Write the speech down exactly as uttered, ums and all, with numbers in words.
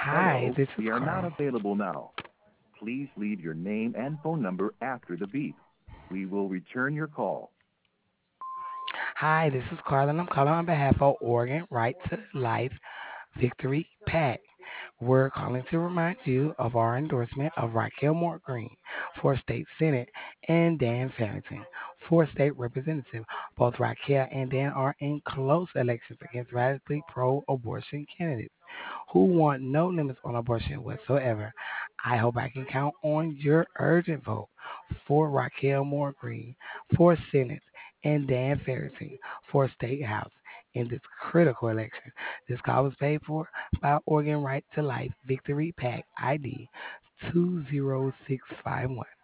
Hi, Hello, this is we are not Carl. available now. Please leave your name and phone number after the beep. We will return your call. Hi, this is Carl, and I'm calling on behalf of Oregon Right to Life Victory PAC. We're calling to remind you of our endorsement of Raquel Moore Green for State Senate and Dan Farrington for State Representative. Both Raquel and Dan are in close elections against radically pro-abortion candidates who want no limits on abortion whatsoever. I hope I can count on your urgent vote for Raquel Moore Green for Senate and Dan Farrington for State House in this critical election. This call was paid for by Oregon Right to Life Victory PAC I D two zero six five one.